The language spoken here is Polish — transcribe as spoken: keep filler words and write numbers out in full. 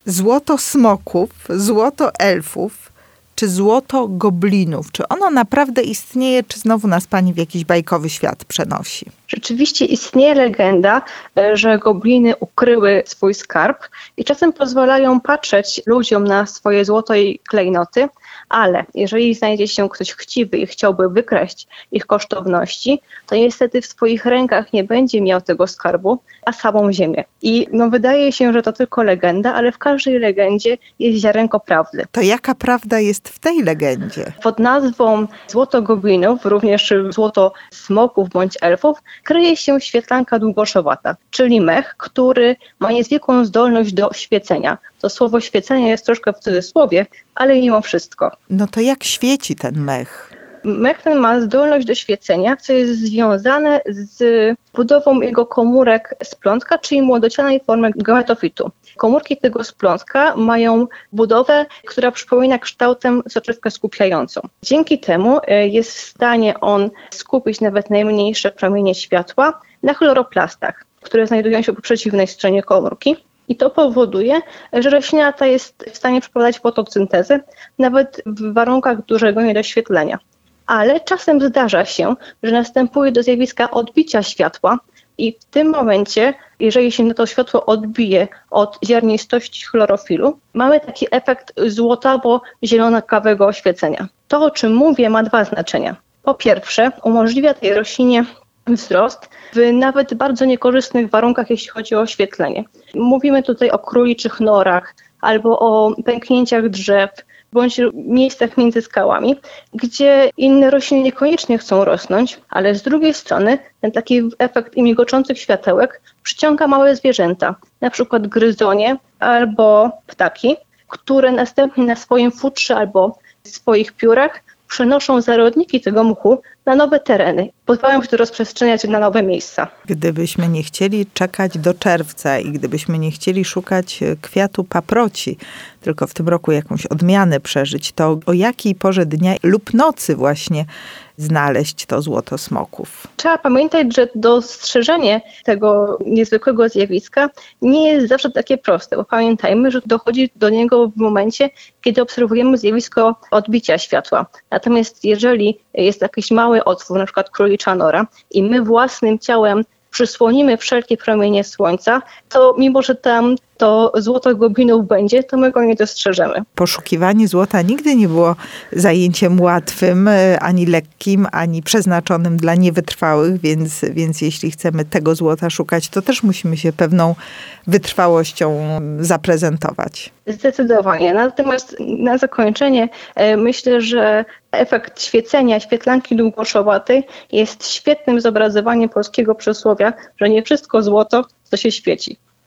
Złoto smoków, złoto elfów, czy złoto goblinów? Czy ono naprawdę istnieje, czy znowu nas pani w jakiś bajkowy świat przenosi? Rzeczywiście istnieje legenda, że gobliny ukryły swój skarb i czasem pozwalają patrzeć ludziom na swoje złoto i klejnoty, ale jeżeli znajdzie się ktoś chciwy i chciałby wykraść ich kosztowności, to niestety w swoich rękach nie będzie miał tego skarbu, a samą ziemię. I no, wydaje się, że to tylko legenda, ale w każdej legendzie jest ziarenko prawdy. To jaka prawda jest w tej legendzie? Pod nazwą złoto goblinów, również złoto smoków bądź elfów, kryje się świetlanka długoszowata, czyli mech, który ma niezwykłą zdolność do świecenia. To słowo świecenia jest troszkę w cudzysłowie, ale mimo wszystko. No to jak świeci ten mech? Mech ten ma zdolność do świecenia, co jest związane z budową jego komórek splątka, czyli młodocianej formy gametofitu. Komórki tego splątka mają budowę, która przypomina kształtem soczewkę skupiającą. Dzięki temu jest w stanie on skupić nawet najmniejsze promienie światła na chloroplastach, które znajdują się po przeciwnej stronie komórki. I to powoduje, że roślina ta jest w stanie przeprowadzać fotosyntezę nawet w warunkach dużego niedoświetlenia. Ale czasem zdarza się, że następuje do zjawiska odbicia światła i w tym momencie, jeżeli się to światło odbije od ziarnistości chlorofilu, mamy taki efekt złotawo-zielonawego oświecenia. To, o czym mówię, ma dwa znaczenia. Po pierwsze, umożliwia tej roślinie wzrost w nawet bardzo niekorzystnych warunkach, jeśli chodzi o oświetlenie. Mówimy tutaj o króliczych norach albo o pęknięciach drzew, bądź miejscach między skałami, gdzie inne rośliny niekoniecznie chcą rosnąć, ale z drugiej strony ten taki efekt migoczących światełek przyciąga małe zwierzęta, na przykład gryzonie albo ptaki, które następnie na swoim futrze albo swoich piórach przenoszą zarodniki tego mchu na nowe tereny. Pozwalają się to rozprzestrzeniać na nowe miejsca. Gdybyśmy nie chcieli czekać do czerwca i gdybyśmy nie chcieli szukać kwiatu paproci, tylko w tym roku jakąś odmianę przeżyć, to o jakiej porze dnia lub nocy właśnie znaleźć to złoto smoków? Trzeba pamiętać, że dostrzeżenie tego niezwykłego zjawiska nie jest zawsze takie proste, bo pamiętajmy, że dochodzi do niego w momencie, kiedy obserwujemy zjawisko odbicia światła. Natomiast jeżeli jest jakiś mały otwór, na przykład królicza nora, i my własnym ciałem przysłonimy wszelkie promienie słońca, to mimo, że tam to złoto goblinów będzie, to my go nie dostrzeżemy. Poszukiwanie złota nigdy nie było zajęciem łatwym, ani lekkim, ani przeznaczonym dla niewytrwałych, więc, więc jeśli chcemy tego złota szukać, to też musimy się pewną wytrwałością zaprezentować. Zdecydowanie. Natomiast na zakończenie myślę, że efekt świecenia świetlanki długoszowatej jest świetnym zobrazowaniem polskiego przysłowia, że nie wszystko złoto, co się świeci.